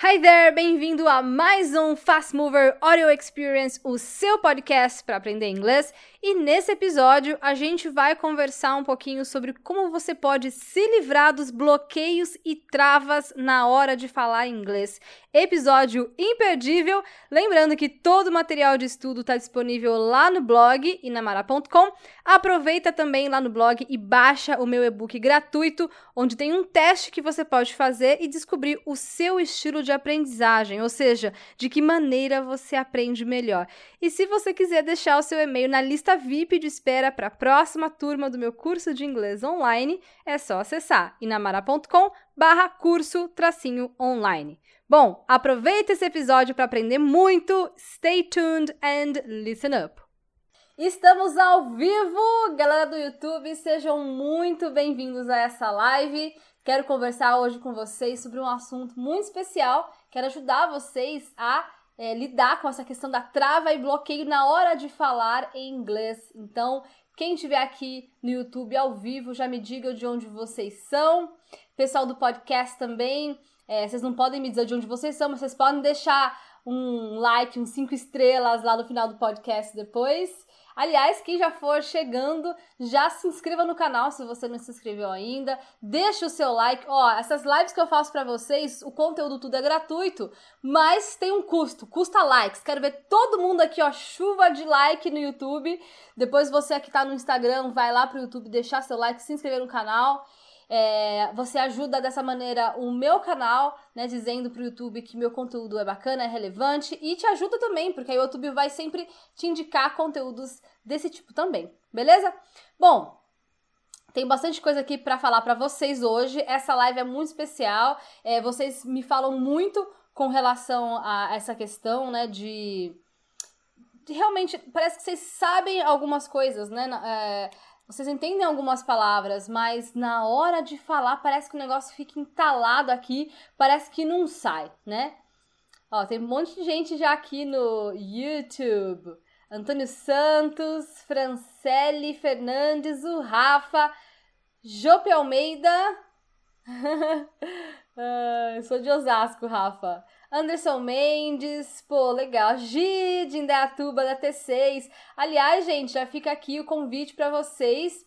Hi there! Bem-vindo a mais um Fast Mover Audio Experience, o seu podcast para aprender inglês. E nesse episódio a gente vai conversar um pouquinho sobre como você pode se livrar dos bloqueios e travas na hora de falar inglês. Episódio imperdível. Lembrando que todo o material de estudo está disponível lá no blog inamara.com. Aproveita também lá no blog e baixa o meu e-book gratuito, onde tem um teste que você pode fazer e descobrir o seu estilo de aprendizagem, ou seja, de que maneira você aprende melhor. E se você quiser deixar o seu e-mail na lista VIP de espera para a próxima turma do meu curso de inglês online, é só acessar inamara.com/curso-online. Bom, aproveita esse episódio para aprender muito. Stay tuned and listen up. Estamos ao vivo, galera do YouTube, sejam muito bem-vindos a essa live. Quero conversar hoje com vocês sobre um assunto muito especial. Quero ajudar vocês a lidar com essa questão da trava e bloqueio na hora de falar em inglês. Então, quem estiver aqui no YouTube ao vivo, já me diga de onde vocês são. Pessoal do podcast também, vocês não podem me dizer de onde vocês são, mas vocês podem deixar um like, uns 5 estrelas lá no final do podcast depois. Aliás, quem já for chegando, já se inscreva no canal se você não se inscreveu ainda. Deixa o seu like. Essas lives que eu faço pra vocês, o conteúdo tudo é gratuito, mas tem um custo, custa likes. Quero ver todo mundo aqui, chuva de like no YouTube. Depois você que tá no Instagram, vai lá pro YouTube deixar seu like, se inscrever no canal. Você ajuda dessa maneira o meu canal, né, dizendo pro YouTube que meu conteúdo é bacana, é relevante, e te ajuda também, porque aí o YouTube vai sempre te indicar conteúdos desse tipo também, beleza? Bom, tem bastante coisa aqui pra falar pra vocês hoje. Essa live é muito especial, vocês me falam muito com relação a essa questão, né, de realmente, parece que vocês sabem algumas coisas, né, vocês entendem algumas palavras, mas na hora de falar parece que o negócio fica entalado aqui, parece que não sai, né? Tem um monte de gente já aqui no YouTube. Antônio Santos, Francele Fernandes, o Rafa, Jope Almeida. Eu sou de Osasco, Rafa. Anderson Mendes, legal. Gi, de Indaiatuba, da T6. Aliás, gente, já fica aqui o convite para vocês.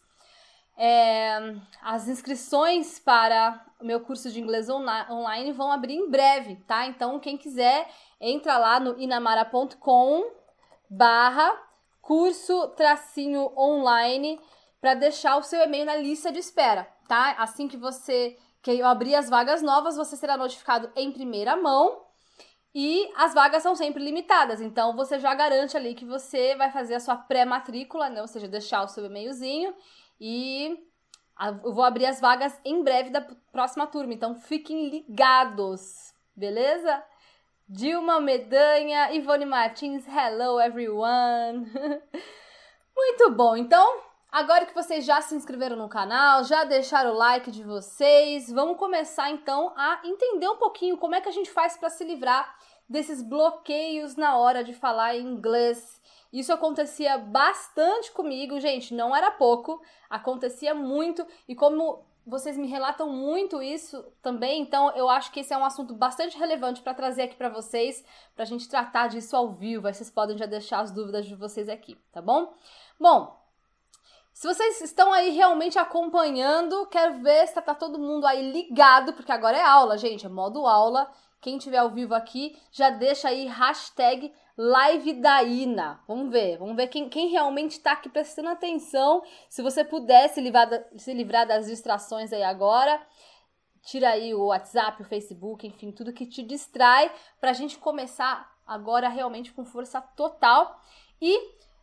As inscrições para o meu curso de inglês online vão abrir em breve, tá? Então, quem quiser, entra lá no inamara.com/curso-online para deixar o seu e-mail na lista de espera, tá? Assim que eu abrir as vagas novas, você será notificado em primeira mão. E as vagas são sempre limitadas, então você já garante ali que você vai fazer a sua pré-matrícula, né? Ou seja, deixar o seu e-mailzinho, e eu vou abrir as vagas em breve da próxima turma, então fiquem ligados, beleza? Dilma Medanha, Ivone Martins, hello everyone! Muito bom, então, agora que vocês já se inscreveram no canal, já deixaram o like de vocês, vamos começar então a entender um pouquinho como é que a gente faz para se livrar desses bloqueios na hora de falar inglês. Isso acontecia bastante comigo, gente, não era pouco, acontecia muito, e como vocês me relatam muito isso também, então eu acho que esse é um assunto bastante relevante para trazer aqui para vocês, pra gente tratar disso ao vivo, aí vocês podem já deixar as dúvidas de vocês aqui, tá bom? Bom, se vocês estão aí realmente acompanhando, quero ver se tá todo mundo aí ligado, porque agora é aula, gente, é modo aula. Quem tiver ao vivo aqui, já deixa aí hashtag #LiveDaIna. Vamos ver quem realmente tá aqui prestando atenção. Se você puder se livrar das distrações aí agora, tira aí o WhatsApp, o Facebook, enfim, tudo que te distrai, pra gente começar agora realmente com força total. E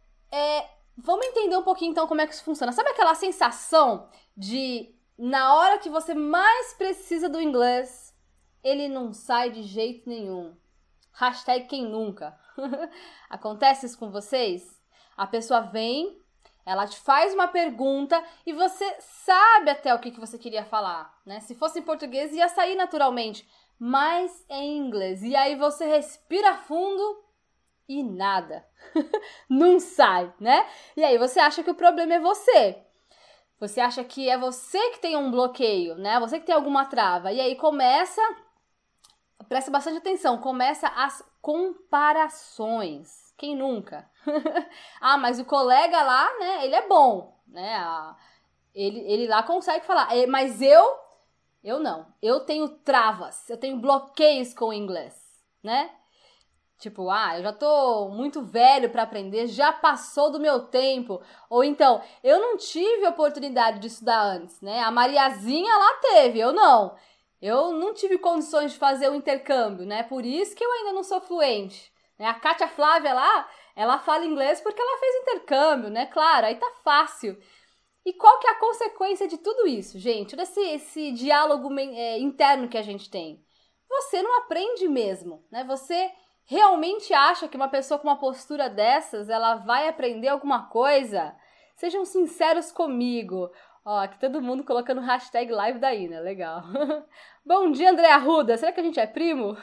vamos entender um pouquinho então como é que isso funciona. Sabe aquela sensação de, na hora que você mais precisa do inglês, ele não sai de jeito nenhum? Hashtag quem nunca. Acontece isso com vocês? A pessoa vem, ela te faz uma pergunta e você sabe até o que você queria falar, né? Se fosse em português ia sair naturalmente, mas é em inglês. E aí você respira fundo e nada. Não sai, né? E aí você acha que o problema é você. Você acha que é você que tem um bloqueio, né? Você que tem alguma trava. E aí começa presta bastante atenção, começa as comparações. Quem nunca? Ah, mas o colega lá, né, ele é bom, né? Ele lá consegue falar, mas eu não. Eu tenho travas, eu tenho bloqueios com o inglês, né? Tipo, eu já tô muito velho pra aprender, já passou do meu tempo. Ou então, eu não tive oportunidade de estudar antes, né? A Mariazinha lá teve, eu não. Eu não tive condições de fazer o intercâmbio, né? Por isso que eu ainda não sou fluente. A Kátia Flávia lá, ela fala inglês porque ela fez intercâmbio, né? Claro, aí tá fácil. E qual que é a consequência de tudo isso, gente? Desse diálogo interno que a gente tem. Você não aprende mesmo, né? Você realmente acha que uma pessoa com uma postura dessas, ela vai aprender alguma coisa? Sejam sinceros comigo. Ó, aqui todo mundo colocando hashtag live da Ina, legal. Bom dia, André Arruda. Será que a gente é primo?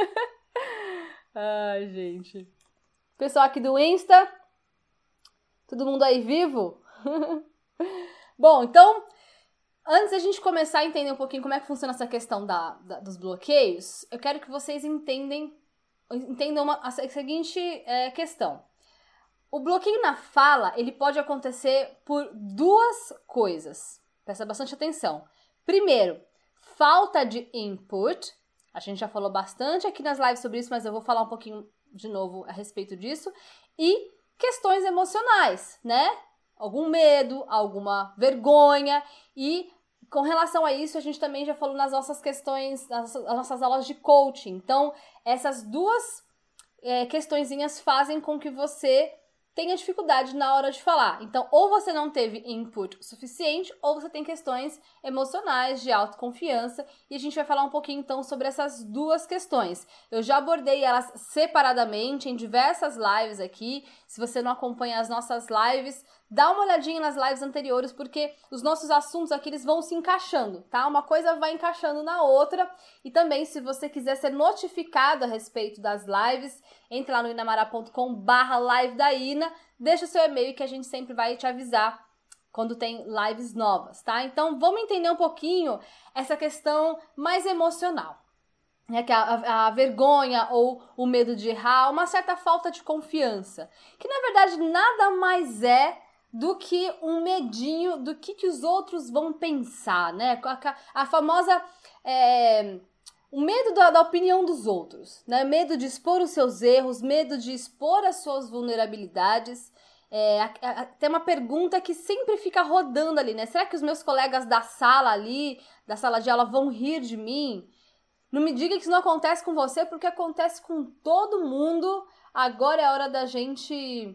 Ai, gente. Pessoal aqui do Insta, todo mundo aí vivo? Bom, então, antes da gente começar a entender um pouquinho como é que funciona essa questão dos bloqueios, eu quero que vocês entendam a seguinte questão. O bloqueio na fala, ele pode acontecer por duas coisas. Presta bastante atenção. Primeiro, falta de input. A gente já falou bastante aqui nas lives sobre isso, mas eu vou falar um pouquinho de novo a respeito disso. E questões emocionais, né? Algum medo, alguma vergonha. E com relação a isso, a gente também já falou nas nossas questões, nas nossas aulas de coaching. Então, essas duas questõezinhas fazem com que você tenha dificuldade na hora de falar. Então, ou você não teve input suficiente, ou você tem questões emocionais, de autoconfiança, e a gente vai falar um pouquinho, então, sobre essas duas questões. Eu já abordei elas separadamente em diversas lives aqui. Se você não acompanha as nossas lives, dá uma olhadinha nas lives anteriores, porque os nossos assuntos aqui, eles vão se encaixando, tá? Uma coisa vai encaixando na outra. E também, se você quiser ser notificado a respeito das lives, entre lá no inamara.com/live da Ina, deixa o seu e-mail que a gente sempre vai te avisar quando tem lives novas, tá? Então, vamos entender um pouquinho essa questão mais emocional, né? Que é a vergonha ou o medo de errar, uma certa falta de confiança, que na verdade nada mais é do que um medinho do que os outros vão pensar, né? A famosa... o medo da opinião dos outros, né? Medo de expor os seus erros, medo de expor as suas vulnerabilidades. Tem uma pergunta que sempre fica rodando ali, né? Será que os meus colegas da sala ali, da sala de aula, vão rir de mim? Não me diga que isso não acontece com você, porque acontece com todo mundo. Agora é a hora da gente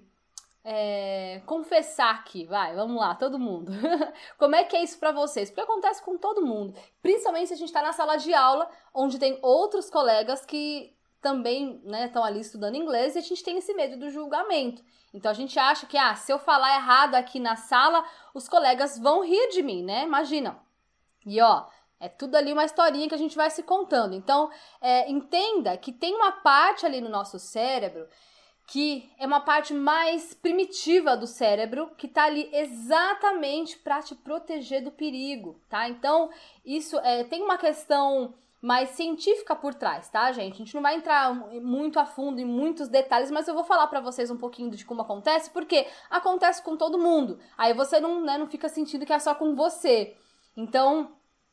confessar aqui, vamos lá, todo mundo. Como é que é isso pra vocês? Porque acontece com todo mundo, principalmente se a gente tá na sala de aula, onde tem outros colegas que também, né, estão ali estudando inglês, e a gente tem esse medo do julgamento. Então a gente acha que, se eu falar errado aqui na sala, os colegas vão rir de mim, né? Imagina. E é tudo ali uma historinha que a gente vai se contando. Então, entenda que tem uma parte ali no nosso cérebro que é uma parte mais primitiva do cérebro, que tá ali exatamente para te proteger do perigo, tá? Então, isso tem uma questão mais científica por trás, tá, gente? A gente não vai entrar muito a fundo em muitos detalhes, mas eu vou falar para vocês um pouquinho de como acontece, porque acontece com todo mundo. Aí você não fica sentindo que é só com você. Então,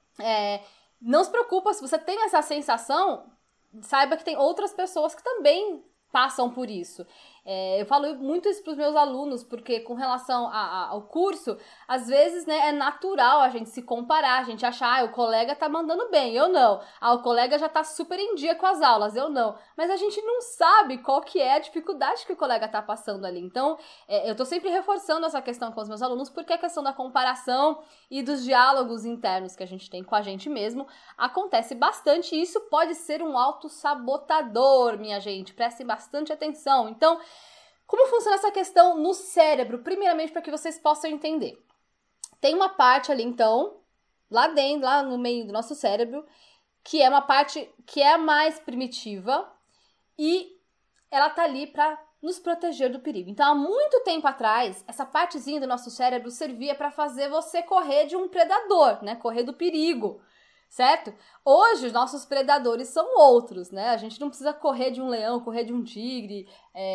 não se preocupa, se você tem essa sensação, saiba que tem outras pessoas que também passam por isso. Eu falo muito isso para os meus alunos, porque com relação ao curso, às vezes, né, é natural a gente se comparar, a gente achar, o colega tá mandando bem, eu não. O colega já tá super em dia com as aulas, eu não. Mas a gente não sabe qual que é a dificuldade que o colega tá passando ali. Então, eu tô sempre reforçando essa questão com os meus alunos, porque a questão da comparação e dos diálogos internos que a gente tem com a gente mesmo acontece bastante, e isso pode ser um autossabotador, minha gente. Prestem bastante atenção. Então, como funciona essa questão no cérebro? Primeiramente, para que vocês possam entender. Tem uma parte ali, então, lá dentro, lá no meio do nosso cérebro, que é uma parte que é a mais primitiva e ela tá ali para nos proteger do perigo. Então, há muito tempo atrás, essa partezinha do nosso cérebro servia para fazer você correr de um predador, né? Correr do perigo. certo? Hoje, os nossos predadores são outros, né? A gente não precisa correr de um leão, correr de um tigre,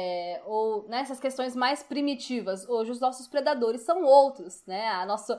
ou nessas questões mais primitivas. Hoje, os nossos predadores são outros, né?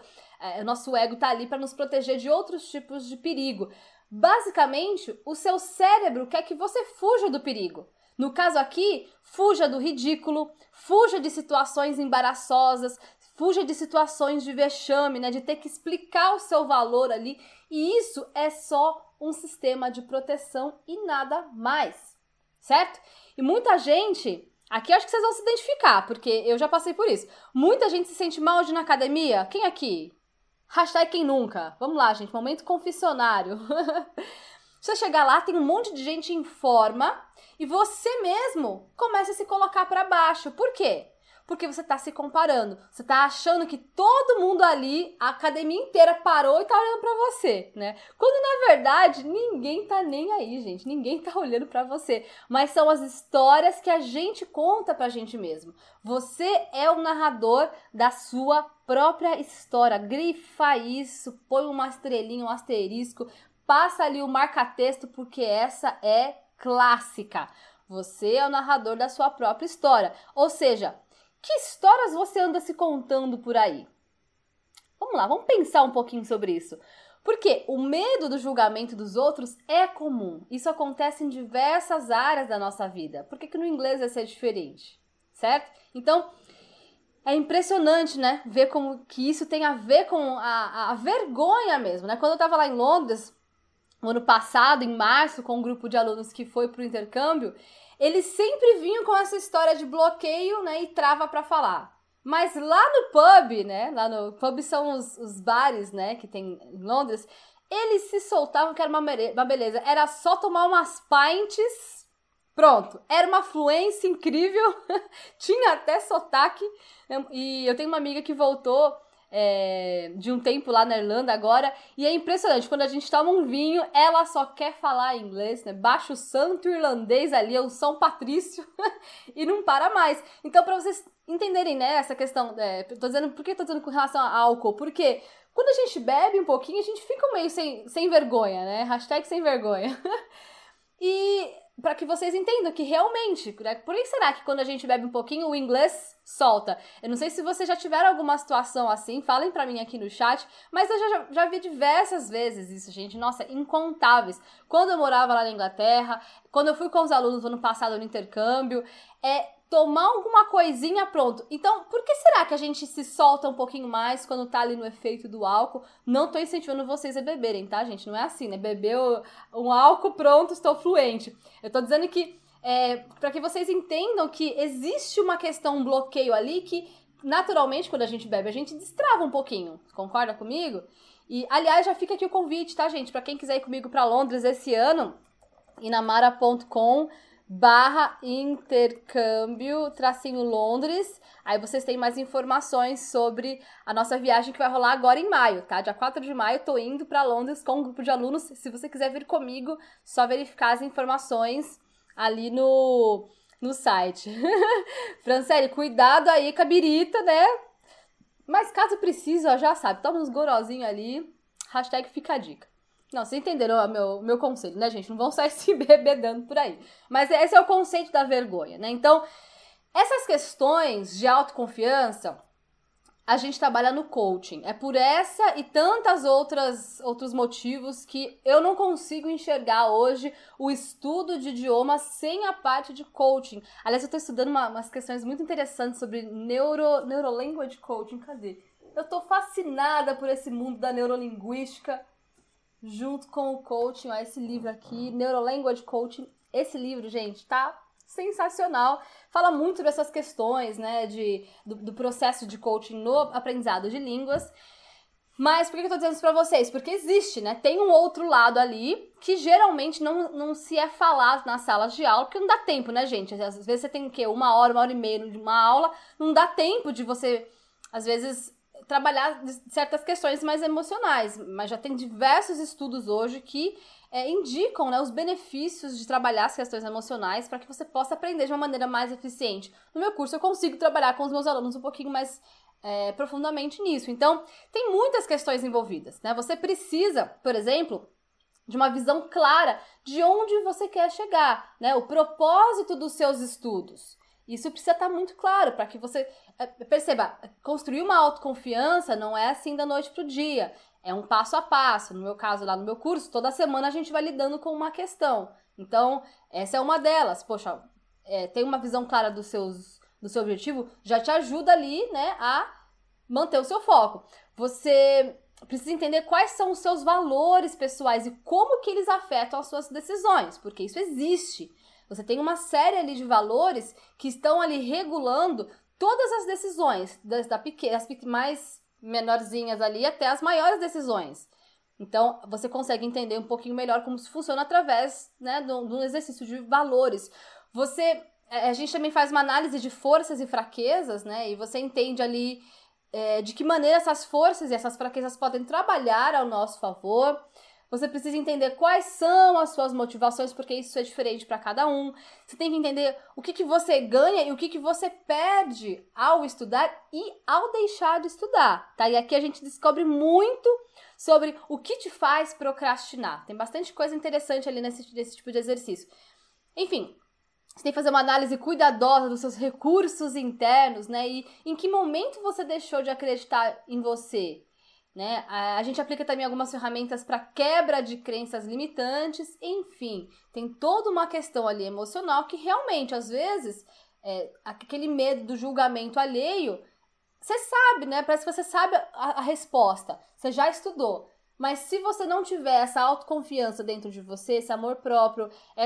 O nosso ego tá ali para nos proteger de outros tipos de perigo. Basicamente, o seu cérebro quer que você fuja do perigo. No caso aqui, fuja do ridículo, fuja de situações embaraçosas, fuja de situações de vexame, né? De ter que explicar o seu valor ali. E isso é só um sistema de proteção e nada mais, certo? E muita gente, aqui acho que vocês vão se identificar, porque eu já passei por isso. Muita gente se sente mal hoje na academia. Quem aqui? Hashtag quem nunca. Vamos lá, gente, momento confessionário. Você chegar lá, tem um monte de gente em forma e você mesmo começa a se colocar para baixo. Por quê? Porque você tá se comparando. Você tá achando que todo mundo ali, a academia inteira parou e tá olhando pra você, né? Quando, na verdade, ninguém tá nem aí, gente. Ninguém tá olhando pra você. Mas são as histórias que a gente conta pra gente mesmo. Você é o narrador da sua própria história. Grifa isso, põe uma estrelinha, um asterisco, passa ali o marca-texto, porque essa é clássica. Você é o narrador da sua própria história. Ou seja, que histórias você anda se contando por aí? Vamos lá, vamos pensar um pouquinho sobre isso. Porque o medo do julgamento dos outros é comum. Isso acontece em diversas áreas da nossa vida. Por que no inglês vai ser diferente? Certo? Então, é impressionante, né? Ver como que isso tem a ver com a vergonha mesmo, né? Quando eu estava lá em Londres, no ano passado, em março, com um grupo de alunos que foi para o intercâmbio, eles sempre vinham com essa história de bloqueio, né, e trava para falar. Mas lá no pub, né, lá no pub são os bares, né, que tem em Londres, eles se soltavam que era uma beleza. Era só tomar umas pints, pronto. Era uma fluência incrível, tinha até sotaque. E eu tenho uma amiga que voltou de um tempo lá na Irlanda agora, e é impressionante, quando a gente toma um vinho, ela só quer falar inglês, né? Baixa o santo irlandês ali, é o São Patrício, e não para mais. Então, pra vocês entenderem, né, essa questão, por que eu tô dizendo com relação a álcool? Porque quando a gente bebe um pouquinho, a gente fica meio sem vergonha, né? Hashtag sem vergonha. E para que vocês entendam que realmente, né, por que será que quando a gente bebe um pouquinho o inglês solta? Eu não sei se vocês já tiveram alguma situação assim, falem pra mim aqui no chat, mas eu já vi diversas vezes isso, gente, nossa, incontáveis. Quando eu morava lá na Inglaterra, quando eu fui com os alunos no ano passado no intercâmbio, tomar alguma coisinha, pronto. Então, por que será que a gente se solta um pouquinho mais quando tá ali no efeito do álcool? Não tô incentivando vocês a beberem, tá, gente? Não é assim, né? Bebeu um álcool, pronto, estou fluente. Eu tô dizendo que, para que vocês entendam que existe uma questão, um bloqueio ali que, naturalmente, quando a gente bebe, a gente destrava um pouquinho. Concorda comigo? E, aliás, já fica aqui o convite, tá, gente? Pra quem quiser ir comigo pra Londres esse ano, inamara.com/intercâmbio-Londres. Aí vocês têm mais informações sobre a nossa viagem que vai rolar agora em maio, tá? Dia 4 de maio eu tô indo pra Londres com um grupo de alunos. Se você quiser vir comigo, só verificar as informações ali no site. Franciele, cuidado aí com a birita, né? Mas caso precise, ó, já sabe, toma uns gorozinhos ali. Hashtag fica a dica. Não, vocês entenderam o meu conselho, né, gente? Não vão sair se bebedando por aí. Mas esse é o conceito da vergonha, né? Então, essas questões de autoconfiança, a gente trabalha no coaching. É por essa e tantas outros motivos que eu não consigo enxergar hoje o estudo de idiomas sem a parte de coaching. Aliás, eu tô estudando umas questões muito interessantes sobre neurolanguage coaching. Cadê? Eu tô fascinada por esse mundo da neurolinguística, junto com o coaching, ó, esse livro aqui, Neurolanguage Coaching. Esse livro, gente, tá sensacional. Fala muito sobre essas questões, né, do processo de coaching no aprendizado de línguas. Mas por que eu tô dizendo isso pra vocês? Porque existe, né, tem um outro lado ali que geralmente não se é falado nas salas de aula, porque não dá tempo, né, gente? Às vezes você tem o quê? Uma hora e meia de uma aula, não dá tempo de você, às vezes, trabalhar certas questões mais emocionais, mas já tem diversos estudos hoje que indicam, né, os benefícios de trabalhar as questões emocionais para que você possa aprender de uma maneira mais eficiente. No meu curso eu consigo trabalhar com os meus alunos um pouquinho mais profundamente nisso. Então, tem muitas questões envolvidas, né? Você precisa, por exemplo, de uma visão clara de onde você quer chegar, né? O propósito dos seus estudos. Isso precisa estar muito claro para que você perceba, construir uma autoconfiança não é assim da noite pro dia, é um passo a passo. No meu caso, lá no meu curso, toda semana a gente vai lidando com uma questão. Então, essa é uma delas. Poxa, ter uma visão clara do seu objetivo já te ajuda ali, né, a manter o seu foco. Você precisa entender quais são os seus valores pessoais e como que eles afetam as suas decisões, porque isso existe. Você tem uma série ali de valores que estão ali regulando todas as decisões, das mais menorzinhas ali até as maiores decisões. Então, você consegue entender um pouquinho melhor como isso funciona através, né, de um exercício de valores. A gente também faz uma análise de forças e fraquezas, né, e você entende ali de que maneira essas forças e essas fraquezas podem trabalhar ao nosso favor. Você precisa entender quais são as suas motivações, porque isso é diferente para cada um. Você tem que entender o que você ganha e o que você perde ao estudar e ao deixar de estudar, tá? E aqui a gente descobre muito sobre o que te faz procrastinar. Tem bastante coisa interessante ali nesse tipo de exercício. Enfim, você tem que fazer uma análise cuidadosa dos seus recursos internos, né? E em que momento você deixou de acreditar em você, né? A gente aplica também algumas ferramentas para quebra de crenças limitantes. Enfim, tem toda uma questão ali emocional que realmente, às vezes, aquele medo do julgamento alheio, você sabe, né? Parece que você sabe a resposta, você já estudou. Mas se você não tiver essa autoconfiança dentro de você, esse amor próprio,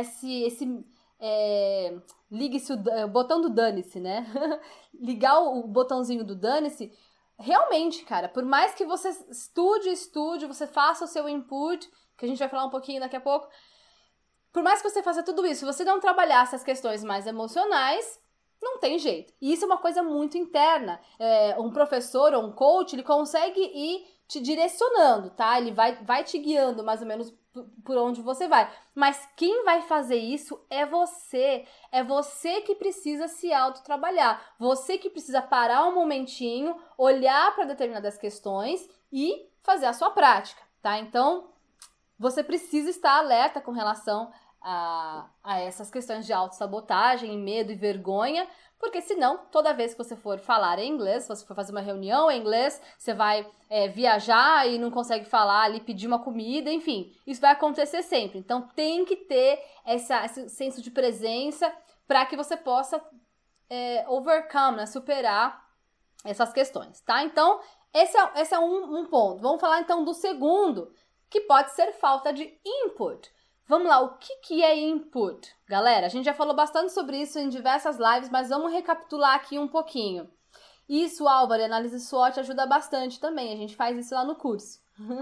ligue-se o botão do dane-se, né? Ligar o botãozinho do dane-se, realmente, cara, por mais que você estude, você faça o seu input, que a gente vai falar um pouquinho daqui a pouco, por mais que você faça tudo isso, se você não trabalhar essas questões mais emocionais, não tem jeito. E isso é uma coisa muito interna. Um professor ou um coach, ele consegue ir te direcionando, tá? Ele vai te guiando mais ou menos por onde você vai. Mas quem vai fazer isso é você. É você que precisa se autotrabalhar. Você que precisa parar um momentinho, olhar para determinadas questões e fazer a sua prática, tá? Então, você precisa estar alerta com relação a essas questões de autossabotagem, medo e vergonha, porque senão, toda vez que você for falar em inglês, se você for fazer uma reunião em inglês, você vai viajar e não consegue falar ali, pedir uma comida, enfim, isso vai acontecer sempre. Então, tem que ter esse senso de presença para que você possa overcome, né, superar essas questões, tá? Então, esse é um ponto. Vamos falar então do segundo, que pode ser falta de input. Vamos lá, o que é input? Galera, a gente já falou bastante sobre isso em diversas lives, mas vamos recapitular aqui um pouquinho. Isso, Álvaro, análise SWOT ajuda bastante também, a gente faz isso lá no curso.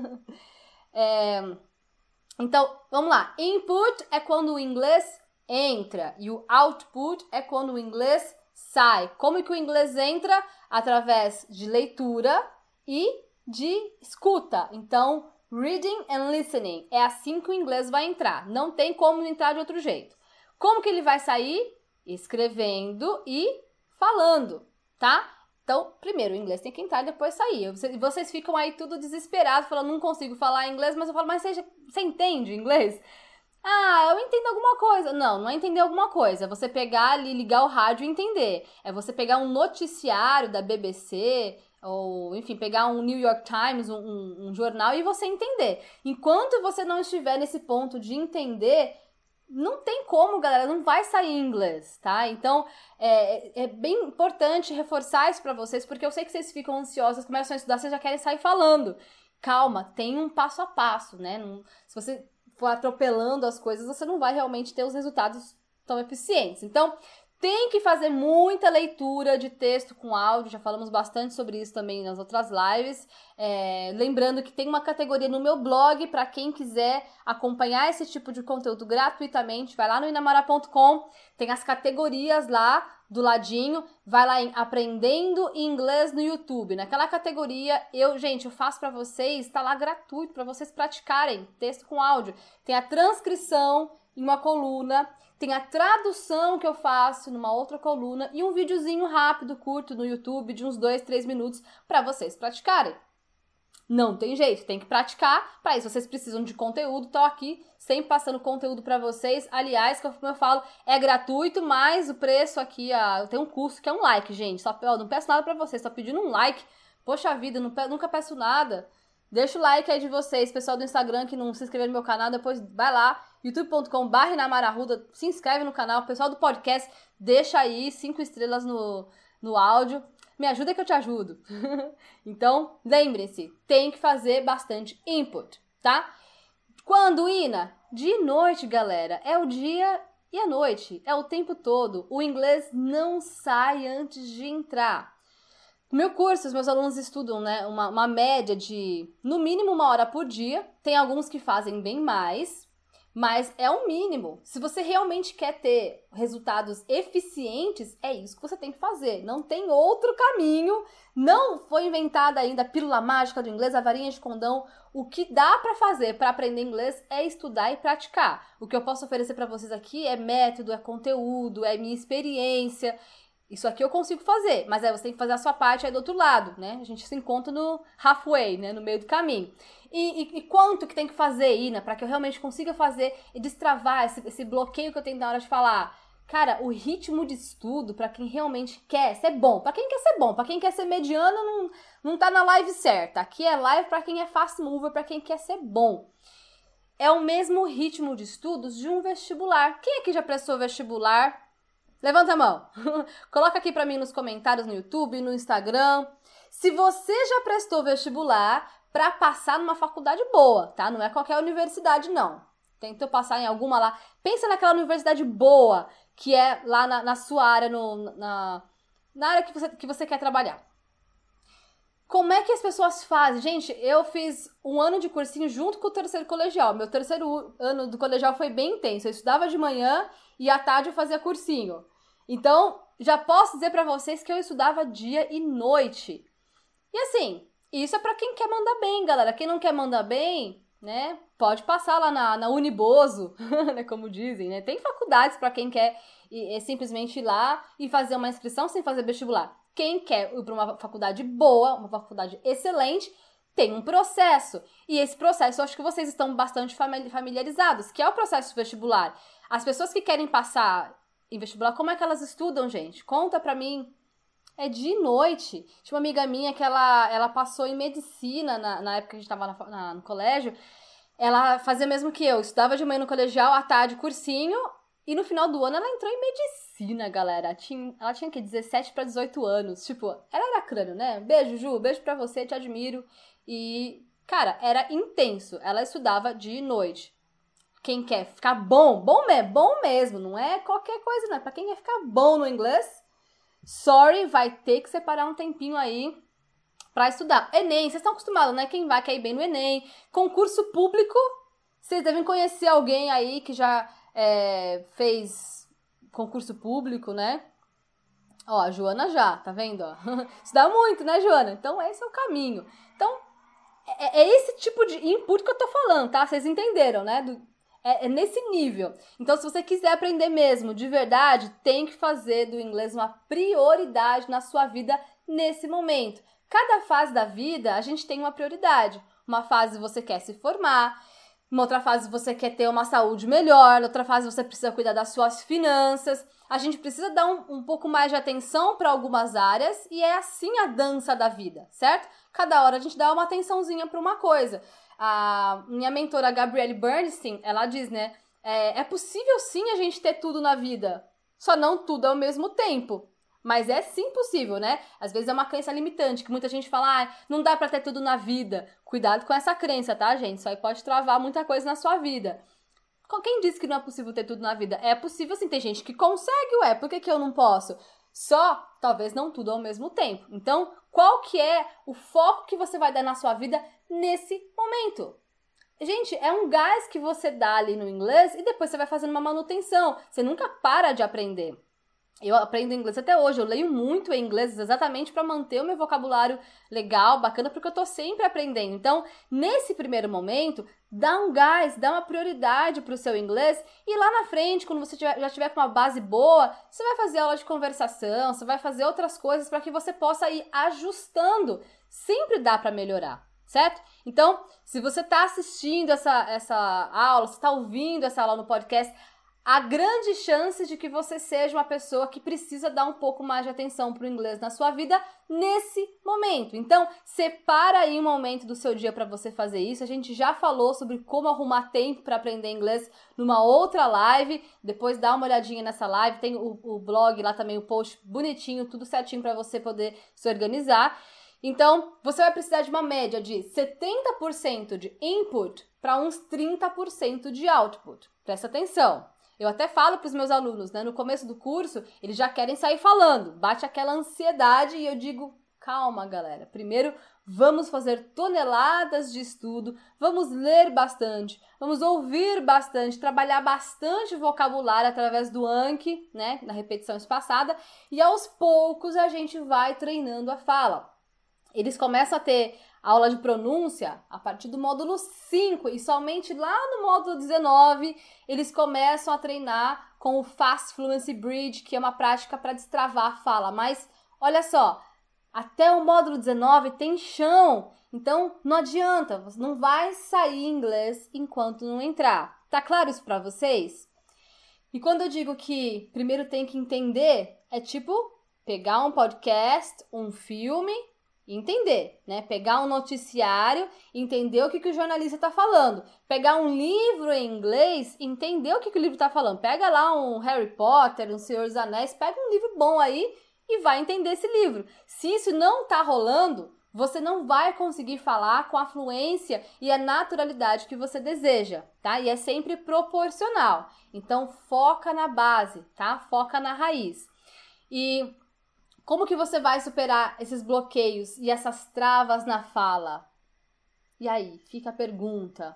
Então, vamos lá. Input é quando o inglês entra e o output é quando o inglês sai. Como que o inglês entra? Através de leitura e de escuta. Então, reading and listening. É assim que o inglês vai entrar. Não tem como entrar de outro jeito. Como que ele vai sair? Escrevendo e falando, tá? Então, primeiro o inglês tem que entrar e depois sair. Vocês ficam aí tudo desesperados, falando, não consigo falar inglês, mas eu falo, mas você entende inglês? Ah, eu entendo alguma coisa. Não é entender alguma coisa. É você pegar ali, ligar o rádio e entender. É você pegar um noticiário da BBC, ou, enfim, pegar um New York Times, um jornal e você entender. Enquanto você não estiver nesse ponto de entender, não tem como, galera, não vai sair em inglês, tá? Então, é bem importante reforçar isso pra vocês, porque eu sei que vocês ficam ansiosos, começam a estudar, vocês já querem sair falando. Calma, tem um passo a passo, né? Se você for atropelando as coisas, você não vai realmente ter os resultados tão eficientes. Então, tem que fazer muita leitura de texto com áudio, já falamos bastante sobre isso também nas outras lives. Lembrando que tem uma categoria no meu blog para quem quiser acompanhar esse tipo de conteúdo gratuitamente. Vai lá no inamara.com, tem as categorias lá do ladinho, vai lá em Aprendendo Inglês no YouTube. Naquela categoria, eu faço para vocês, tá lá gratuito para vocês praticarem texto com áudio. Tem a transcrição em uma coluna, tem a tradução que eu faço numa outra coluna e um videozinho rápido, curto no YouTube de uns 2-3 minutos para vocês praticarem. Não tem jeito, tem que praticar. Para isso, vocês precisam de conteúdo. Tô aqui sempre passando conteúdo para vocês. Aliás, como eu falo, é gratuito, mas o preço aqui, eu tenho um curso que é um like, gente. Só, não peço nada para vocês, só pedindo um like. Poxa vida, nunca peço nada. Deixa o like aí de vocês, pessoal do Instagram que não se inscreveu no meu canal, depois vai lá, youtube.com/inamararruda, se inscreve no canal. Pessoal do podcast, deixa aí 5 estrelas no áudio. Me ajuda que eu te ajudo. Então, lembrem-se, tem que fazer bastante input, tá? Quando, Ina? De noite, galera. É o dia e a noite. É o tempo todo. O inglês não sai antes de entrar. No meu curso, os meus alunos estudam, né, uma média de, no mínimo, 1 hora por dia. Tem alguns que fazem bem mais, mas é o mínimo. Se você realmente quer ter resultados eficientes, é isso que você tem que fazer. Não tem outro caminho. Não foi inventada ainda a pílula mágica do inglês, a varinha de condão. O que dá para fazer para aprender inglês é estudar e praticar. O que eu posso oferecer para vocês aqui é método, é conteúdo, é minha experiência. Isso aqui eu consigo fazer, mas aí você tem que fazer a sua parte aí do outro lado, né? A gente se encontra no halfway, né? No meio do caminho. E quanto que tem que fazer, Ina, para que eu realmente consiga fazer e destravar esse bloqueio que eu tenho na hora de falar? Cara, o ritmo de estudo, para quem realmente quer ser bom, para quem quer ser bom, para quem quer ser mediano, não tá na live certa. Aqui é live para quem é fast mover, para quem quer ser bom. É o mesmo ritmo de estudos de um vestibular. Quem aqui já prestou vestibular? Levanta a mão. Coloca aqui pra mim nos comentários no YouTube, no Instagram. Se você já prestou vestibular pra passar numa faculdade boa, tá? Não é qualquer universidade, não. Tentou passar em alguma lá. Pensa naquela universidade boa, que é lá na sua área, na área que você quer trabalhar. Como é que as pessoas fazem? Gente, eu fiz 1 ano de cursinho junto com o terceiro colegial. Meu terceiro ano do colegial foi bem intenso. Eu estudava de manhã e à tarde eu fazia cursinho. Então, já posso dizer pra vocês que eu estudava dia e noite. E assim, isso é pra quem quer mandar bem, galera. Quem não quer mandar bem, né, pode passar lá na Uniboso, né, como dizem, né? Tem faculdades pra quem quer simplesmente ir lá e fazer uma inscrição sem fazer vestibular. Quem quer ir pra uma faculdade boa, uma faculdade excelente, tem um processo. E esse processo eu acho que vocês estão bastante familiarizados, que é o processo vestibular. As pessoas que querem passar em vestibular, como é que elas estudam, gente? Conta pra mim. É de noite. Tinha uma amiga minha que ela passou em medicina na época que a gente tava no colégio. Ela fazia mesmo que eu. Estudava de manhã no colegial, à tarde cursinho. E no final do ano ela entrou em medicina, galera. Ela tinha, 17 para 18 anos. Tipo, ela era crânio, né? Beijo, Ju. Beijo pra você, te admiro. E, cara, era intenso. Ela estudava de noite. Quem quer ficar bom mesmo, não é qualquer coisa, não. É pra quem quer ficar bom no inglês, sorry, vai ter que separar um tempinho aí pra estudar. Enem, vocês estão acostumados, né? Quem vai quer ir bem no Enem. Concurso público, vocês devem conhecer alguém aí que já fez concurso público, né? Ó, a Joana já, tá vendo? Ó? Estudar muito, né, Joana? Então, esse é o caminho. Então, é esse tipo de input que eu tô falando, tá? Vocês entenderam, né? É nesse nível. Então, se você quiser aprender mesmo, de verdade, tem que fazer do inglês uma prioridade na sua vida nesse momento. Cada fase da vida, a gente tem uma prioridade. Uma fase você quer se formar, uma outra fase você quer ter uma saúde melhor, na outra fase você precisa cuidar das suas finanças. A gente precisa dar um pouco mais de atenção para algumas áreas e é assim a dança da vida, certo? Cada hora a gente dá uma atençãozinha para uma coisa. A minha mentora, Gabrielle Bernstein, ela diz, né? É possível sim a gente ter tudo na vida, só não tudo ao mesmo tempo. Mas é sim possível, né? Às vezes é uma crença limitante, que muita gente fala, não dá pra ter tudo na vida. Cuidado com essa crença, tá, gente? Isso aí pode travar muita coisa na sua vida. Quem disse que não é possível ter tudo na vida? É possível sim, tem gente que consegue, por que eu não posso? Só, talvez não tudo ao mesmo tempo. Então, qual que é o foco que você vai dar na sua vida nesse momento? Gente, é um gás que você dá ali no inglês e depois você vai fazendo uma manutenção. Você nunca para de aprender. Eu aprendo inglês até hoje, eu leio muito em inglês exatamente para manter o meu vocabulário legal, bacana, porque eu tô sempre aprendendo. Então, nesse primeiro momento, dá um gás, dá uma prioridade pro seu inglês e lá na frente, quando você já tiver com uma base boa, você vai fazer aula de conversação, você vai fazer outras coisas para que você possa ir ajustando. Sempre dá para melhorar. certo? Então, se você tá assistindo essa aula, se tá ouvindo essa aula no podcast, há grande chance de que você seja uma pessoa que precisa dar um pouco mais de atenção para o inglês na sua vida nesse momento. Então, separa aí um momento do seu dia para você fazer isso. A gente já falou sobre como arrumar tempo para aprender inglês numa outra live. Depois dá uma olhadinha nessa live. Tem o blog lá também, o post bonitinho, tudo certinho para você poder se organizar. Então, você vai precisar de uma média de 70% de input para uns 30% de output. Presta atenção. Eu até falo para os meus alunos, né? No começo do curso, eles já querem sair falando. Bate aquela ansiedade e eu digo, calma, galera. Primeiro, vamos fazer toneladas de estudo, vamos ler bastante, vamos ouvir bastante, trabalhar bastante vocabulário através do Anki, né? Na repetição espaçada. E aos poucos a gente vai treinando a fala. Eles começam a ter aula de pronúncia a partir do módulo 5 e somente lá no módulo 19 eles começam a treinar com o Fast Fluency Bridge, que é uma prática para destravar a fala. Mas olha só, até o módulo 19 tem chão, então não adianta, você não vai sair inglês enquanto não entrar. Tá claro isso para vocês? E quando eu digo que primeiro tem que entender, é tipo pegar um podcast, um filme e entender, né? Pegar um noticiário, entender o que o jornalista está falando. Pegar um livro em inglês, entender o que o livro está falando. Pega lá um Harry Potter, um Senhor dos Anéis, pega um livro bom aí e vai entender esse livro. Se isso não está rolando, você não vai conseguir falar com a fluência e a naturalidade que você deseja, tá? E é sempre proporcional. Então, foca na base, tá? Foca na raiz. E como que você vai superar esses bloqueios e essas travas na fala? E aí, fica a pergunta.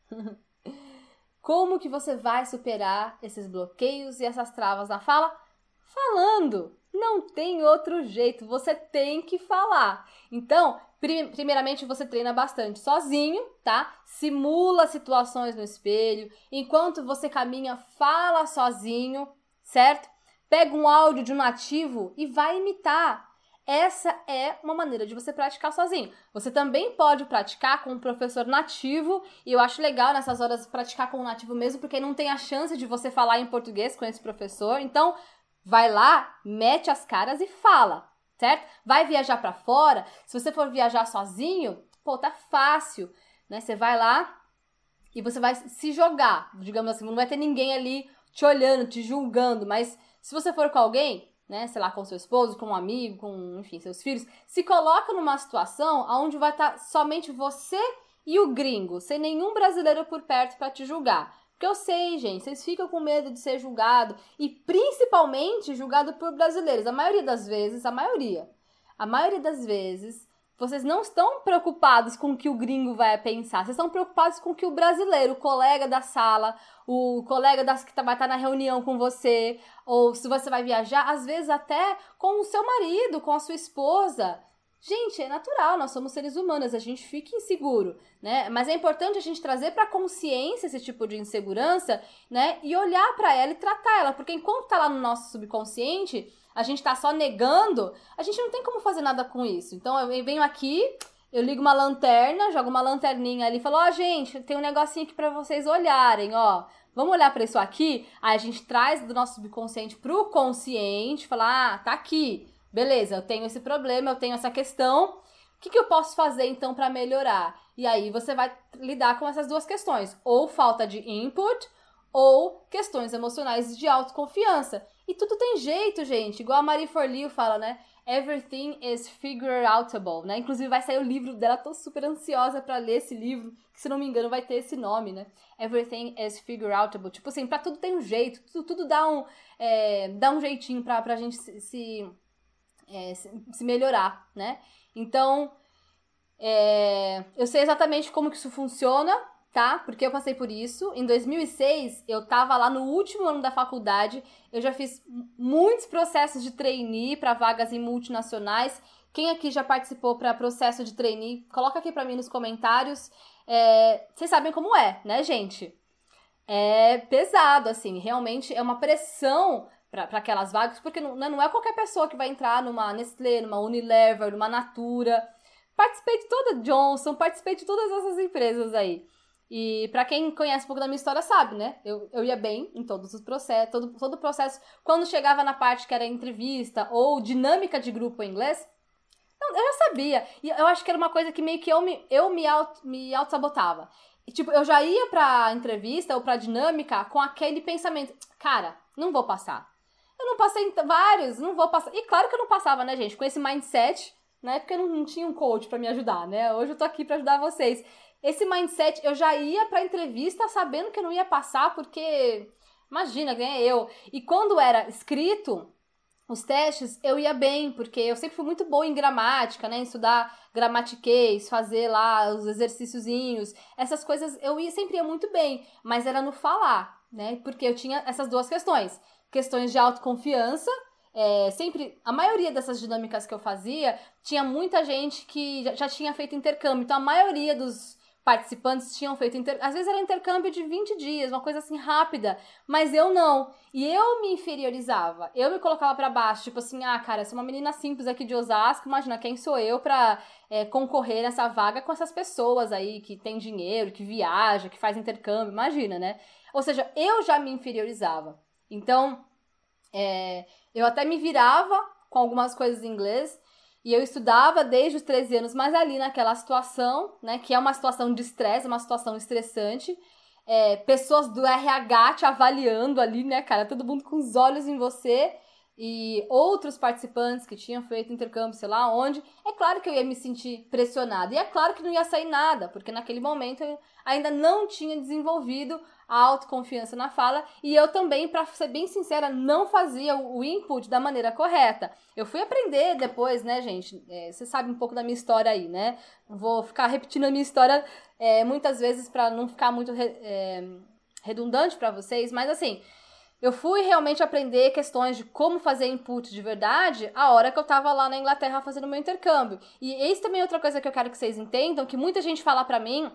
Como que você vai superar esses bloqueios e essas travas na fala? Falando. Não tem outro jeito, você tem que falar. Então, primeiramente você treina bastante sozinho, tá? Simula situações no espelho. Enquanto você caminha, fala sozinho, certo? Pega um áudio de um nativo e vai imitar. Essa é uma maneira de você praticar sozinho. Você também pode praticar com um professor nativo, e eu acho legal nessas horas praticar com um nativo mesmo, porque não tem a chance de você falar em português com esse professor. Então, vai lá, mete as caras e fala, certo? Vai viajar para fora, se você for viajar sozinho, pô, tá fácil, né? Você vai lá e você vai se jogar, digamos assim, não vai ter ninguém ali te olhando, te julgando, mas se você for com alguém, né, sei lá, com seu esposo, com um amigo, com, enfim, seus filhos, se coloca numa situação onde vai estar somente você e o gringo, sem nenhum brasileiro por perto para te julgar. Porque eu sei, gente, vocês ficam com medo de ser julgado e principalmente julgado por brasileiros. A maioria das vezes, vocês não estão preocupados com o que o gringo vai pensar. Vocês estão preocupados com o que o brasileiro, o colega da sala, o colega que vai estar na reunião com você, ou se você vai viajar, às vezes até com o seu marido, com a sua esposa. Gente, é natural, nós somos seres humanos, a gente fica inseguro, né? Mas é importante a gente trazer para a consciência esse tipo de insegurança, né? E olhar para ela e tratar ela, porque enquanto tá lá no nosso subconsciente, a gente tá só negando, a gente não tem como fazer nada com isso. Então eu venho aqui, eu ligo uma lanterna, jogo uma lanterninha ali e falo, ó, gente, tem um negocinho aqui para vocês olharem, ó. Vamos olhar para isso aqui? Aí a gente traz do nosso subconsciente pro consciente, falar, ah, tá aqui. Beleza, eu tenho esse problema, eu tenho essa questão. O que eu posso fazer, então, para melhorar? E aí você vai lidar com essas duas questões. Ou falta de input, ou questões emocionais de autoconfiança. E tudo tem jeito, gente. Igual a Marie Forleo fala, né? Everything is figure outable, né? Inclusive vai sair o livro dela, tô super ansiosa para ler esse livro, que se não me engano vai ter esse nome, né? Everything is figure outable. Tipo assim, pra tudo tem um jeito, tudo dá um jeitinho pra gente se melhorar, né? Então, eu sei exatamente como que isso funciona, tá? Porque eu passei por isso. Em 2006, eu tava lá no último ano da faculdade, eu já fiz muitos processos de trainee para vagas em multinacionais. Quem aqui já participou para processo de trainee? Coloca aqui para mim nos comentários. Vocês sabem como é, né, gente? É pesado, assim, realmente é uma pressão para aquelas vagas, porque não é qualquer pessoa que vai entrar numa Nestlé, numa Unilever, numa Natura, participei de toda Johnson, participei de todas essas empresas aí. E pra quem conhece um pouco da minha história sabe, né? Eu ia bem em todos os processos, todo o processo. Quando chegava na parte que era entrevista ou dinâmica de grupo em inglês, não, eu já sabia. E eu acho que era uma coisa que meio que eu me auto-sabotava. E, tipo, eu já ia pra entrevista ou pra dinâmica com aquele pensamento, cara, não vou passar. Eu não passei em vários, não vou passar. E claro que eu não passava, né, gente? Com esse mindset, né? Porque eu não tinha um coach pra me ajudar, né? Hoje eu tô aqui pra ajudar vocês. Esse mindset, eu já ia pra entrevista sabendo que eu não ia passar, porque, imagina, ganhei eu. E quando era escrito, os testes, eu ia bem, porque eu sempre fui muito boa em gramática, né? Em estudar gramatiquês, fazer lá os exercíciozinhos. Essas coisas sempre ia muito bem, mas era no falar, né? Porque eu tinha essas duas questões. Questões de autoconfiança. Sempre, a maioria dessas dinâmicas que eu fazia, tinha muita gente que já tinha feito intercâmbio. Então, a maioria dos participantes tinham feito às vezes era intercâmbio de 20 dias, uma coisa assim rápida, mas eu não. E eu me inferiorizava, eu me colocava pra baixo, tipo assim, cara, eu sou uma menina simples aqui de Osasco, imagina, quem sou eu pra concorrer nessa vaga com essas pessoas aí que tem dinheiro, que viaja, que faz intercâmbio, imagina, né? Ou seja, eu já me inferiorizava. Então, eu até me virava com algumas coisas em inglês, e eu estudava desde os 13 anos, mas ali naquela situação, né, que é uma situação de estresse, uma situação estressante, pessoas do RH te avaliando ali, né, cara, todo mundo com os olhos em você, e outros participantes que tinham feito intercâmbio, sei lá onde, é claro que eu ia me sentir pressionada, e é claro que não ia sair nada, porque naquele momento eu ainda não tinha desenvolvido a autoconfiança na fala, e eu também, pra ser bem sincera, não fazia o input da maneira correta. Eu fui aprender depois, né, gente? Você sabe um pouco da minha história aí, né? Não vou ficar repetindo a minha história muitas vezes pra não ficar muito redundante pra vocês, mas assim, eu fui realmente aprender questões de como fazer input de verdade a hora que eu tava lá na Inglaterra fazendo meu intercâmbio. E isso também é outra coisa que eu quero que vocês entendam, que muita gente fala pra mim,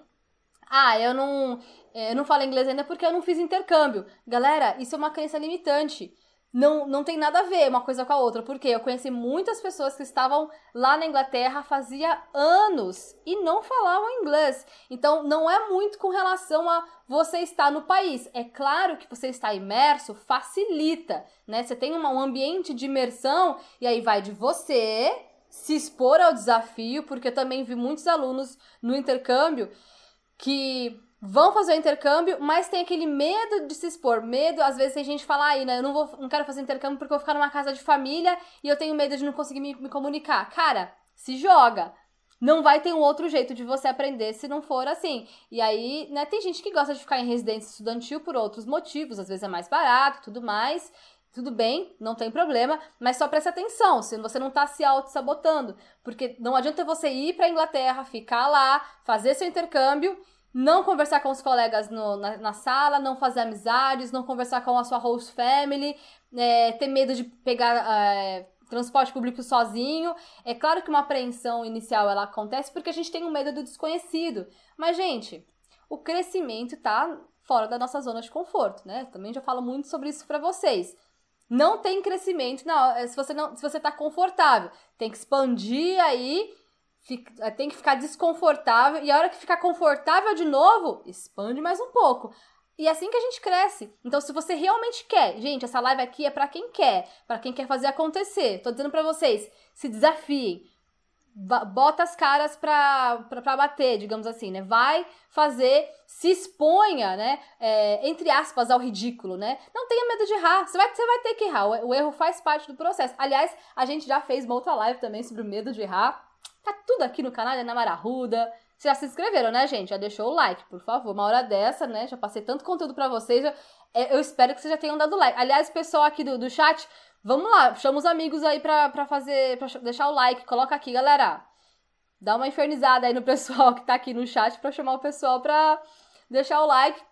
eu não falo inglês ainda porque eu não fiz intercâmbio. Galera, isso é uma crença limitante. Não tem nada a ver uma coisa com a outra, porque eu conheci muitas pessoas que estavam lá na Inglaterra fazia anos e não falavam inglês. Então, não é muito com relação a você estar no país. É claro que você estar imerso facilita, né? Você tem um ambiente de imersão e aí vai de você se expor ao desafio, porque eu também vi muitos alunos no intercâmbio que vão fazer o intercâmbio, mas tem aquele medo de se expor. Medo, às vezes tem gente que fala, né, eu não quero fazer intercâmbio porque eu vou ficar numa casa de família e eu tenho medo de não conseguir me comunicar. Cara, se joga. Não vai ter um outro jeito de você aprender se não for assim. E aí, né, tem gente que gosta de ficar em residência estudantil por outros motivos, às vezes é mais barato, tudo mais. Tudo bem, não tem problema, mas só presta atenção, se você não tá se auto-sabotando, porque não adianta você ir pra Inglaterra, ficar lá, fazer seu intercâmbio, não conversar com os colegas na sala, não fazer amizades, não conversar com a sua host family, ter medo de pegar transporte público sozinho. É claro que uma apreensão inicial ela acontece porque a gente tem um medo do desconhecido, mas gente, o crescimento tá fora da nossa zona de conforto, né? Também já falo muito sobre isso pra vocês. Não tem crescimento, não, se você tá confortável, tem que expandir aí, tem que ficar desconfortável, e a hora que ficar confortável de novo, expande mais um pouco. E é assim que a gente cresce. Então, se você realmente quer, gente, essa live aqui é pra quem quer fazer acontecer. Tô dizendo pra vocês, se desafiem. Bota as caras pra bater, digamos assim, né? Vai fazer, se exponha, né? Entre aspas, ao ridículo, né? Não tenha medo de errar. Você vai ter que errar. O erro faz parte do processo. Aliás, a gente já fez uma outra live também sobre o medo de errar. Tá tudo aqui no canal, Ana Mara Arruda. Vocês já se inscreveram, né, gente? Já deixou o like, por favor. Uma hora dessa, né? Já passei tanto conteúdo pra vocês. Eu espero que vocês já tenham dado like. Aliás, o pessoal aqui do chat, vamos lá, chama os amigos aí pra deixar o like. Coloca aqui, galera. Dá uma infernizada aí no pessoal que tá aqui no chat pra chamar o pessoal pra deixar o like.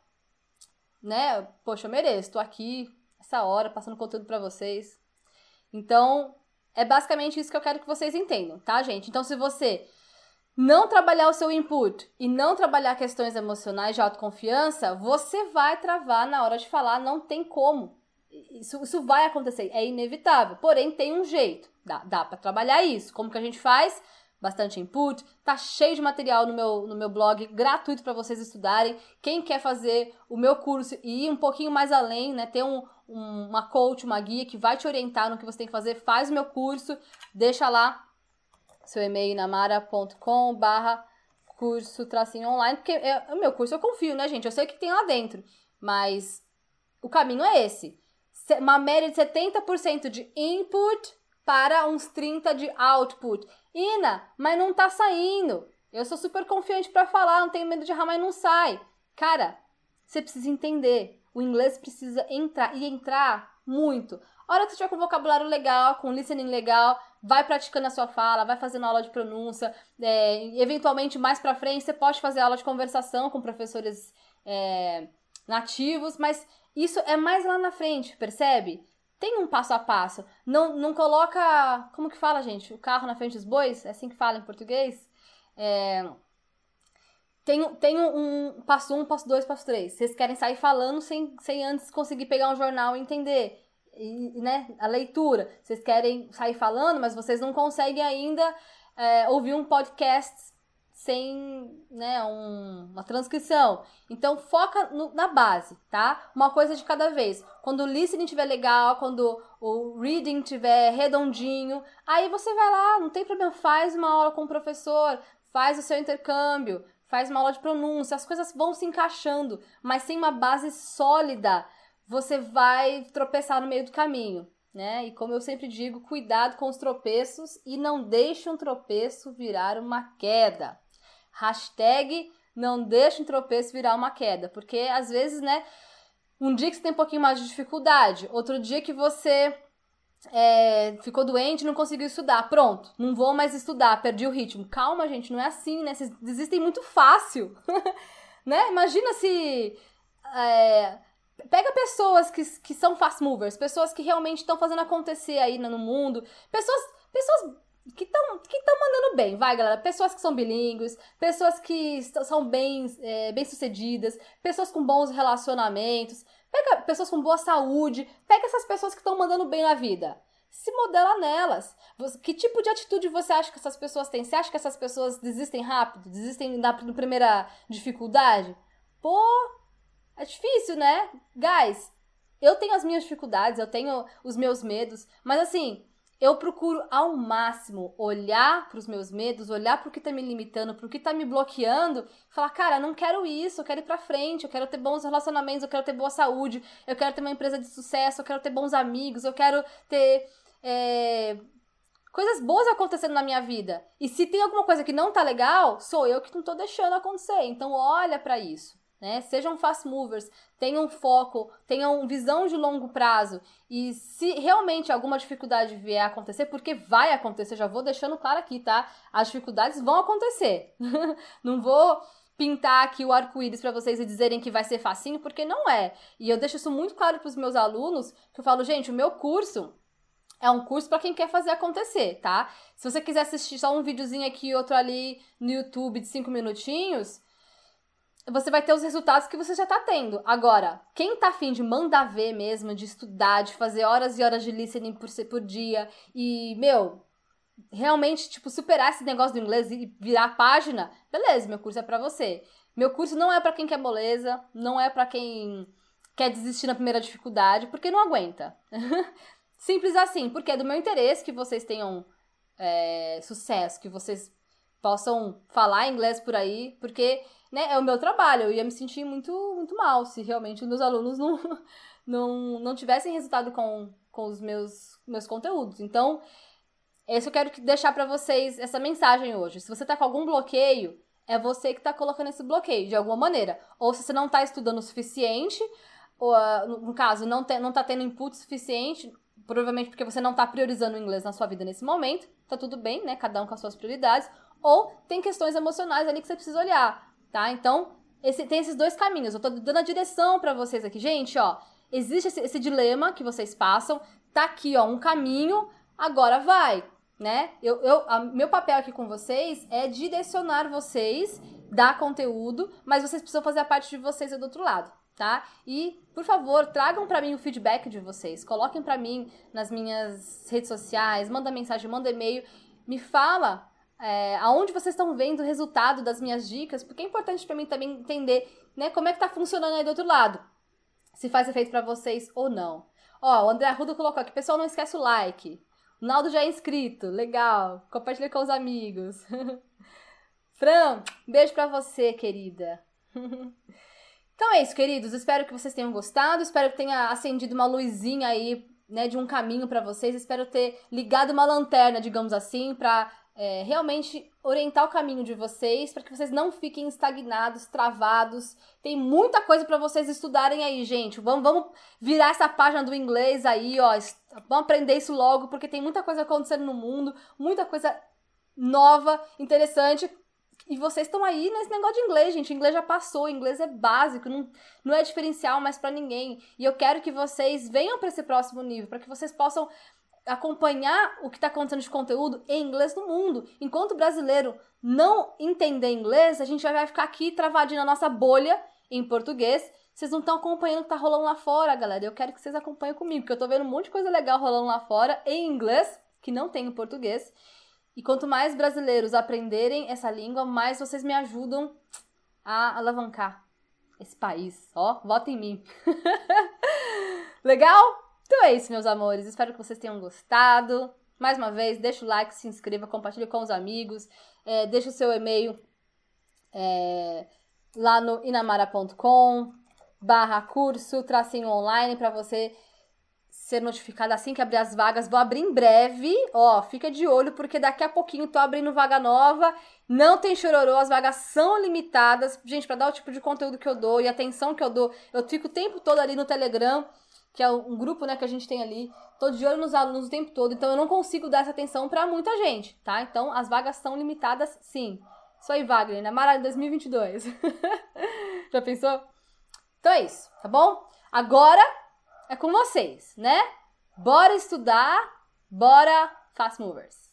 Né? Poxa, eu mereço. Tô aqui essa hora passando conteúdo pra vocês. Então, é basicamente isso que eu quero que vocês entendam, tá, gente? Então, se você não trabalhar o seu input e não trabalhar questões emocionais de autoconfiança, você vai travar na hora de falar, não tem como. Isso vai acontecer, é inevitável. Porém, tem um jeito. Dá pra trabalhar isso. Como que a gente faz? bastante input. Tá cheio de material no meu blog, gratuito para vocês estudarem. Quem quer fazer o meu curso e ir um pouquinho mais além, né, ter uma coach, uma guia que vai te orientar no que você tem que fazer, faz o meu curso, deixa lá seu e-mail namara.com/curso-online, porque o meu curso eu confio, né, gente? Eu sei o que tem lá dentro, mas o caminho é esse. Uma média de 70% de input para uns 30% de output. Ina, mas não tá saindo. Eu sou super confiante para falar, não tenho medo de errar, mas não sai. Cara, você precisa entender. O inglês precisa entrar, e entrar muito. A hora que você tiver com vocabulário legal, com listening legal, vai praticando a sua fala, vai fazendo aula de pronúncia. Eventualmente, mais pra frente, você pode fazer aula de conversação com professores nativos, mas isso é mais lá na frente, percebe? Tem um passo a passo. Não coloca... Como que fala, gente? O carro na frente dos bois? É assim que fala em português? Tem um passo 1, passo 2, passo 3. Vocês querem sair falando sem antes conseguir pegar um jornal e entender, né, a leitura. Vocês querem sair falando, mas vocês não conseguem ainda ouvir um podcast sem, né, uma transcrição. Então, foca na base, tá? Uma coisa de cada vez. Quando o listening estiver legal, quando o reading estiver redondinho, aí você vai lá, não tem problema, faz uma aula com o professor, faz o seu intercâmbio, faz uma aula de pronúncia, as coisas vão se encaixando, mas sem uma base sólida, você vai tropeçar no meio do caminho, né? E como eu sempre digo, cuidado com os tropeços e não deixe um tropeço virar uma queda. Hashtag não deixe um tropeço virar uma queda, porque às vezes, né, um dia que você tem um pouquinho mais de dificuldade, outro dia que você ficou doente e não conseguiu estudar, pronto, não vou mais estudar, perdi o ritmo. Calma, gente, não é assim, né? Vocês desistem muito fácil, né? Imagina se... pega pessoas que são fast movers, pessoas que realmente estão fazendo acontecer aí no mundo, pessoas que estão mandando bem, vai, galera. Pessoas que são bilíngues, pessoas que são bem-sucedidas, pessoas com bons relacionamentos, pega pessoas com boa saúde, pega essas pessoas que estão mandando bem na vida. Se modela nelas. Que tipo de atitude você acha que essas pessoas têm? Você acha que essas pessoas desistem rápido? Desistem na primeira dificuldade? Pô, é difícil, né? Guys, eu tenho as minhas dificuldades, eu tenho os meus medos, mas assim... Eu procuro ao máximo olhar para os meus medos, olhar para o que está me limitando, para o que está me bloqueando, e falar, cara, não quero isso, eu quero ir para frente, eu quero ter bons relacionamentos, eu quero ter boa saúde, eu quero ter uma empresa de sucesso, eu quero ter bons amigos, eu quero ter coisas boas acontecendo na minha vida. E se tem alguma coisa que não tá legal, sou eu que não tô deixando acontecer. Então olha para isso. Né? Sejam fast movers, tenham foco, tenham visão de longo prazo e se realmente alguma dificuldade vier a acontecer, porque vai acontecer, já vou deixando claro aqui, tá? As dificuldades vão acontecer. Não vou pintar aqui o arco-íris para vocês e dizerem que vai ser facinho, porque não é. E eu deixo isso muito claro para os meus alunos, que eu falo, gente, o meu curso é um curso para quem quer fazer acontecer, tá? Se você quiser assistir só um videozinho aqui e outro ali no YouTube de 5 minutinhos, você vai ter os resultados que você já tá tendo. Agora, quem tá afim de mandar ver mesmo, de estudar, de fazer horas e horas de listening por dia e, realmente, superar esse negócio do inglês e virar a página, beleza, meu curso é pra você. Meu curso não é pra quem quer moleza, não é pra quem quer desistir na primeira dificuldade, porque não aguenta. Simples assim, porque é do meu interesse que vocês tenham sucesso, que vocês possam falar inglês por aí, porque... Né, é o meu trabalho, eu ia me sentir muito, muito mal se realmente os meus alunos não tivessem resultado com os meus conteúdos. Então, eu quero deixar pra vocês essa mensagem hoje. Se você tá com algum bloqueio, é você que tá colocando esse bloqueio, de alguma maneira. Ou se você não tá estudando o suficiente, ou, no caso, não tá tendo input suficiente, provavelmente porque você não tá priorizando o inglês na sua vida nesse momento, tá tudo bem, né, cada um com as suas prioridades. Ou tem questões emocionais ali que você precisa olhar. Tá? Então, tem esses dois caminhos. Eu tô dando a direção pra vocês aqui. Gente, ó, existe esse dilema que vocês passam. Tá aqui, ó, um caminho. Agora vai, né? Meu papel aqui com vocês é direcionar vocês, dar conteúdo, mas vocês precisam fazer a parte de vocês do outro lado, tá? E, por favor, tragam pra mim o feedback de vocês. Coloquem pra mim nas minhas redes sociais, manda mensagem, manda e-mail. Me fala aonde vocês estão vendo o resultado das minhas dicas, porque é importante pra mim também entender, né, como é que tá funcionando aí do outro lado. Se faz efeito pra vocês ou não. Ó, o André Arruda colocou aqui, pessoal, não esquece o like. O Naldo já é inscrito, legal. Compartilha com os amigos. Fran, beijo pra você, querida. Então é isso, queridos. Espero que vocês tenham gostado. Espero que tenha acendido uma luzinha aí, né, de um caminho pra vocês. Espero ter ligado uma lanterna, digamos assim, pra realmente orientar o caminho de vocês, para que vocês não fiquem estagnados, travados. Tem muita coisa para vocês estudarem aí, gente. Vamos virar essa página do inglês aí, ó. Vamos aprender isso logo, porque tem muita coisa acontecendo no mundo, muita coisa nova, interessante. E vocês estão aí nesse negócio de inglês, gente. O inglês já passou, o inglês é básico, não é diferencial mais para ninguém. E eu quero que vocês venham para esse próximo nível, para que vocês possam acompanhar o que está acontecendo de conteúdo em inglês no mundo. Enquanto o brasileiro não entender inglês, a gente já vai ficar aqui travadinho na nossa bolha em português. Vocês não estão acompanhando o que tá rolando lá fora, galera. Eu quero que vocês acompanhem comigo, porque eu tô vendo um monte de coisa legal rolando lá fora em inglês, que não tem em português. E quanto mais brasileiros aprenderem essa língua, mais vocês me ajudam a alavancar esse país. Ó, vota em mim. Legal? Então é isso, meus amores. Espero que vocês tenham gostado. Mais uma vez, deixa o like, se inscreva, compartilhe com os amigos. Deixa o seu e-mail lá no inamara.com/curso-online para você ser notificado assim que abrir as vagas. Vou abrir em breve. Ó, fica de olho, porque daqui a pouquinho tô abrindo vaga nova. Não tem chororô, as vagas são limitadas. Gente, para dar o tipo de conteúdo que eu dou e a atenção que eu dou, eu fico o tempo todo ali no Telegram, que é um grupo, né, que a gente tem ali. Tô de olho nos alunos o tempo todo, então eu não consigo dar essa atenção pra muita gente, tá? Então as vagas são limitadas, sim. Isso aí, Wagner, na Mara 2022. Já pensou? Então é isso, tá bom? Agora é com vocês, né? Bora estudar, bora Fast Movers.